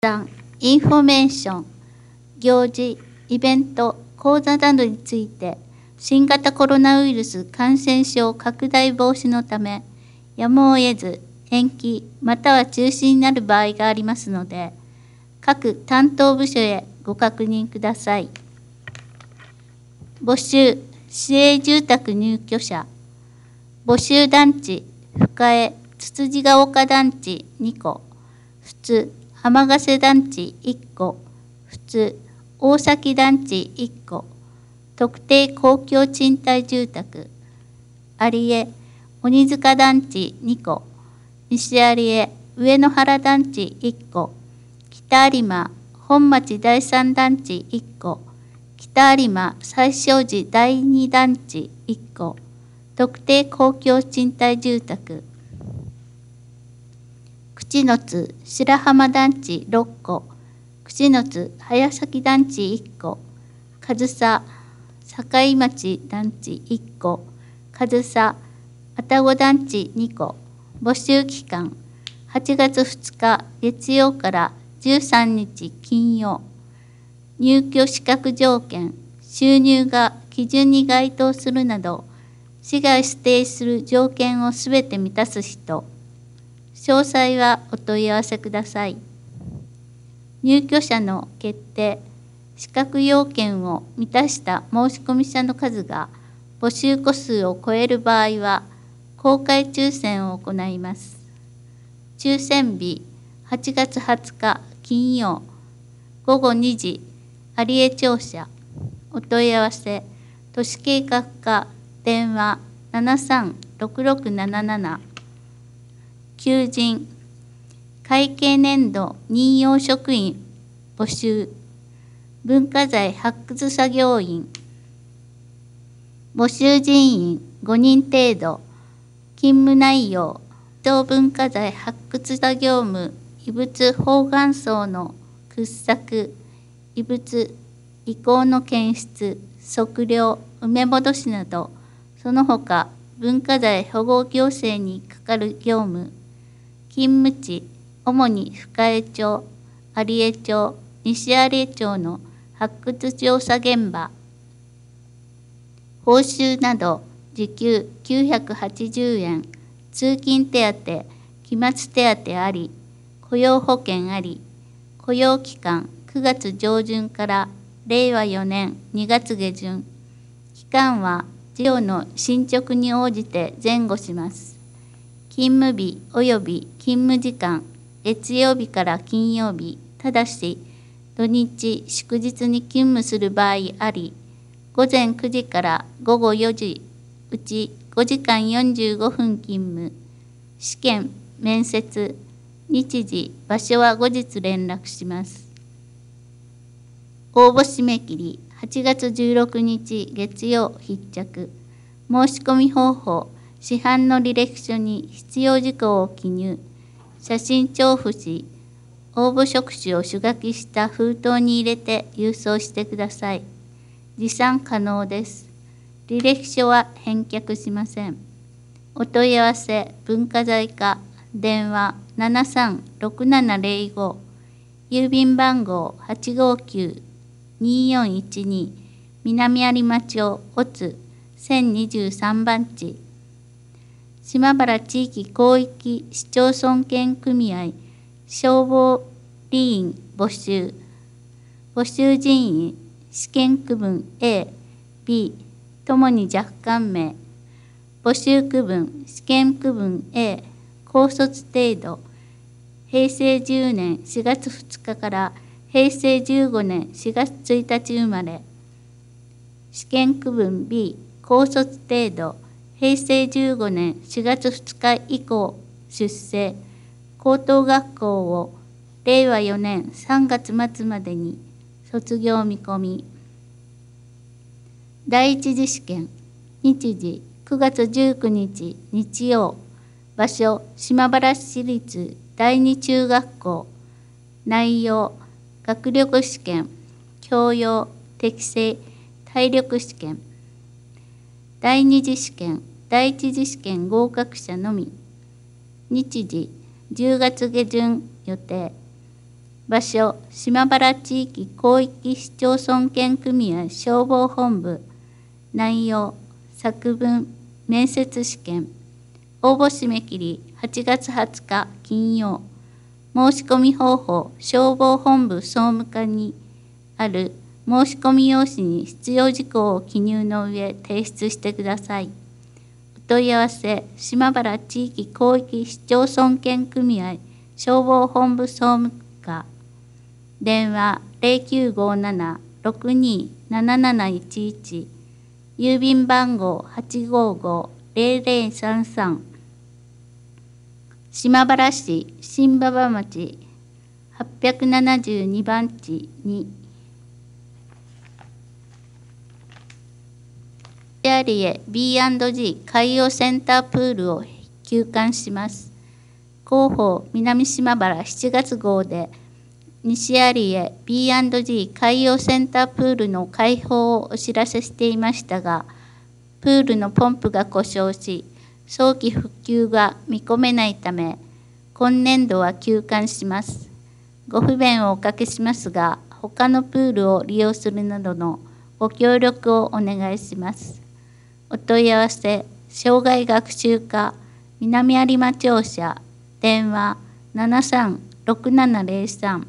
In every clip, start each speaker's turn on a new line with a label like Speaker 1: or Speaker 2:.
Speaker 1: インフォメーション、行事、イベント、講座などについて、新型コロナウイルス感染症拡大防止のため、やむを得ず延期または中止になる場合がありますので、各担当部署へご確認ください。募集、市営住宅入居者、募集団地、深江、つつじが丘団地2個、普通、浜ヶ瀬団地1個、普通、大崎団地1個、特定公共賃貸住宅、有江、鬼塚団地2個、西有江、上野原団地1個、北有馬、本町第3団地1個、北有馬、西正寺第2団地1個、特定公共賃貸住宅、口の津白浜団地6個、口の津早崎団地1個、上総境町団地1個、上総愛宕団地2個、募集期間8月2日月曜から13日金曜、入居資格条件、収入が基準に該当するなど、市が指定する条件をすべて満たす人、詳細はお問い合わせください。入居者の決定、資格要件を満たした申込者の数が募集戸数を超える場合は、公開抽選を行います。抽選日、8月20日金曜、午後2時、有江庁舎、お問い合わせ、都市計画課、電話736677、求人、会計年度任用職員募集、文化財発掘作業員、募集人員5人程度、勤務内容、当文化財発掘作業務、遺物方眼層の掘削、遺物遺構の検出、測量、埋め戻しなど、その他文化財保護行政に係る業務、勤務地、主に深江町、有江町、西有江町の発掘調査現場、報酬など時給980円、通勤手当、期末手当あり、雇用保険あり、雇用期間9月上旬から令和4年2月下旬、期間は事業の進捗に応じて前後します。勤務日及び勤務時間、月曜日から金曜日、ただし土日祝日に勤務する場合あり、午前9時から午後4時、うち5時間45分勤務、試験、面接、日時、場所は後日連絡します。応募締め切り8月16日月曜必着。申し込み方法、市販の履歴書に必要事項を記入、写真調布し、応募職種を手書きした封筒に入れて郵送してください。持参可能です。履歴書は返却しません。お問い合わせ、文化財課、電話736705、郵便番号859-2412、南有馬町乙1023番地、島原地域広域市町村圏組合消防理員募集、募集人員試験区分 A、B ともに若干名、募集区分試験区分 A、高卒程度、平成10年4月2日から平成15年4月1日生まれ、試験区分 B、高卒程度、平成15年4月2日以降出生、高等学校を令和4年3月末までに卒業見込み。第一次試験、日時9月19日日曜、場所島原市立第二中学校、内容学力試験、教養、適正、体力試験。第二次試験、第一次試験合格者のみ。日時10月下旬予定。 場所、島原地域広域市町村圏組合消防本部。内容、作文、面接試験。応募締め切り8月20日金曜。申し込み方法、消防本部総務課にある申し込み用紙に必要事項を記入の上提出してください。お問い合わせ、島原地域広域市町村圏組合消防本部総務課。電話0957-627711。郵便番号855-0033。島原市新馬場町872番地2。西有江 B&G 海洋センタープールを休館します。広報南島原7月号で西有江 B&G 海洋センタープールの開放をお知らせしていましたが、プールのポンプが故障し、早期復旧が見込めないため、今年度は休館します。ご不便をおかけしますが、他のプールを利用するなどのご協力をお願いします。お問い合わせ、障害学習課南有馬庁舎、電話736703。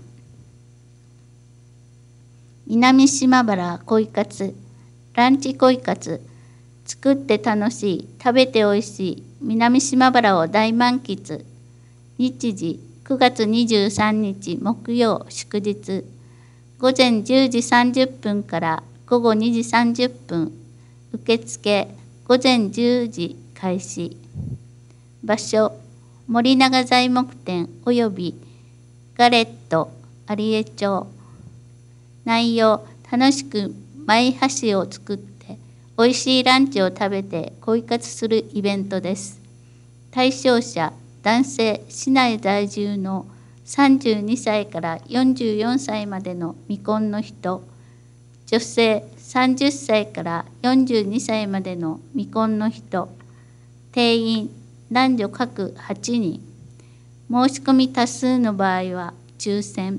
Speaker 1: 南島原恋活、ランチ恋活。作って楽しい、食べておいしい、南島原を大満喫。日時、9月23日木曜祝日。午前10時30分から午後2時30分。受付、午前10時開始。場所、森永材木店及びガレット有江町。内容、楽しく舞箸を作っておいしいランチを食べて恋活するイベントです。対象者、男性、市内在住の32歳から44歳までの未婚の人、女性30歳から42歳までの未婚の人、定員男女各8人、申し込み多数の場合は抽選。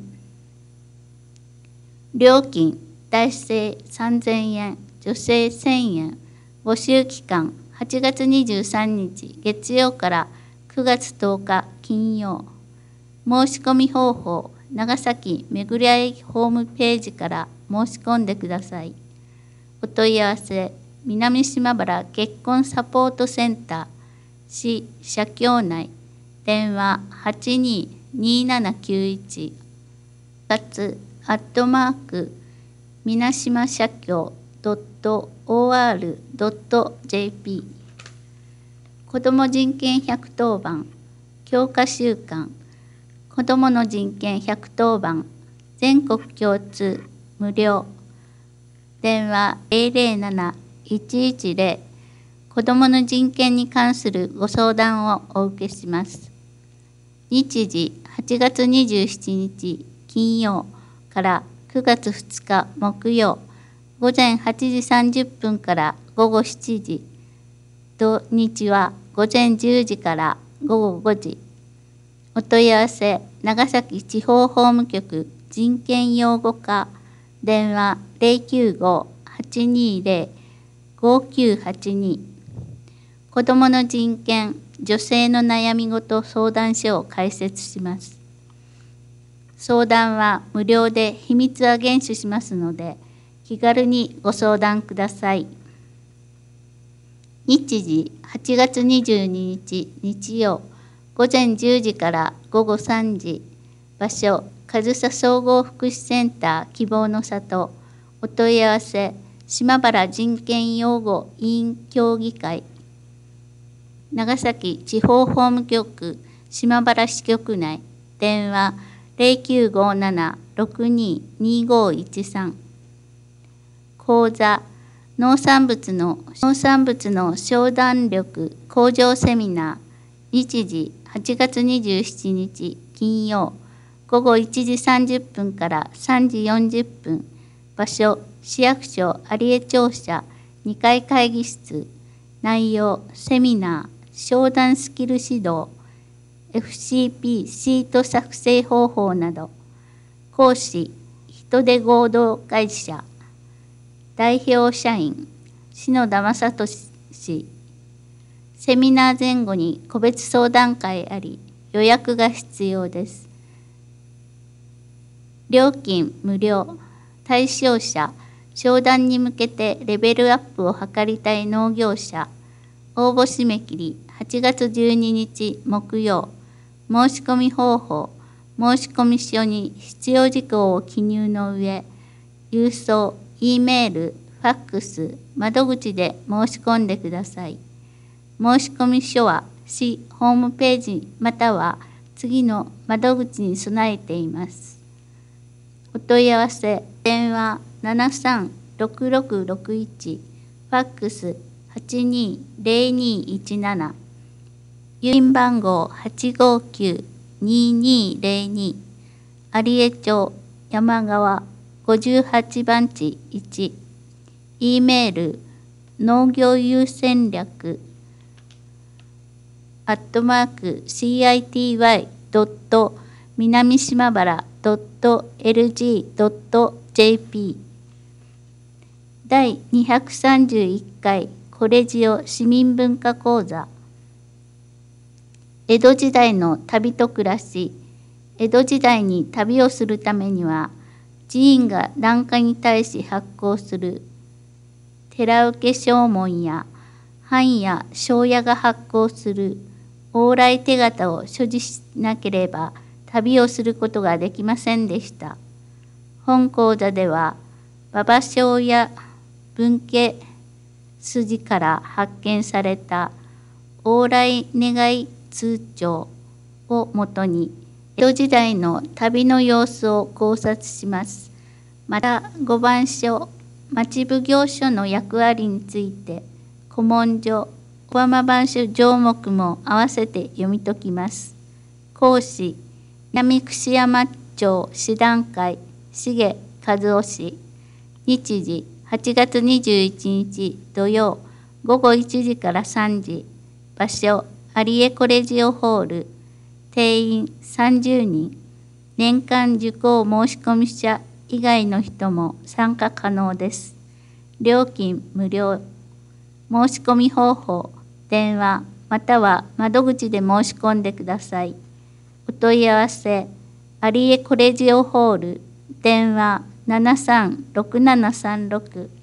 Speaker 1: 料金、男性3000円、女性1000円。募集期間、8月23日月曜から9月10日金曜。申し込み方法、長崎めぐりあいホームページから申し込んでください。お問い合わせ、南島原結婚サポートセンター、市社協内、電話822791、@みなしま社協.or.jp。 子ども人権110番強化週間、子どもの人権110番全国共通無料。電話007-110。子どもの人権に関するご相談をお受けします。日時、8月27日金曜から9月2日木曜、午前8時30分から午後7時。土日は午前10時から午後5時。お問い合わせ、長崎地方法務局人権擁護課、電話095-820-5982。子どもの人権、女性の悩み事相談所を開設します。相談は無料で秘密は厳守しますので、気軽にご相談ください。日時、8月22日日曜、午前10時から午後3時。場所、上総総合福祉センター希望の里。お問い合わせ、島原人権擁護委員協議会。長崎地方法務局島原支局内、電話0957-622513。講座、農産物の商談力向上セミナー。日時、8月27日金曜、午後1時30分から3時40分。場所、市役所有江庁舎2階会議室。内容、セミナー、商談スキル指導、FCP シート作成方法など。 講師、人手合同会社、代表社員、篠田正俊。セミナー前後に個別相談会あり、予約が必要です。料金無料。対象者、商談に向けてレベルアップを図りたい農業者。応募締め切り8月12日木曜。申し込み方法、申し込み書に必要事項を記入の上、郵送、Eメール、ファックス、窓口で申し込んでください。申し込み書は市ホームページまたは次の窓口に備えています。お問い合わせ、電話736661、ファックス820217、郵便番号859-2202、有江町山川58番地1、Eメール、農業優先略@city.南島原.lg.jp 第231回コレジオ市民文化講座。江戸時代の旅と暮らし。江戸時代に旅をするためには、寺院が檀家に対し発行する寺受証文や藩や庄屋が発行する往来手形を所持しなければ旅をすることができませんでした。本講座では馬場庄や分家筋から発見された往来願い通帳をもとに江戸時代の旅の様子を考察します。また御番所、町奉行所の役割について古文書、小浜番所条目も合わせて読み解きます。講師、南串山町師団会、重和夫氏。日時、8月21日土曜、午後1時から3時。場所、有江コレジオホール。定員30人。年間受講申込者以外の人も参加可能です。料金無料。申し込み方法、電話または窓口で申し込んでください。お問い合わせ、有江コレジオホール、電話736736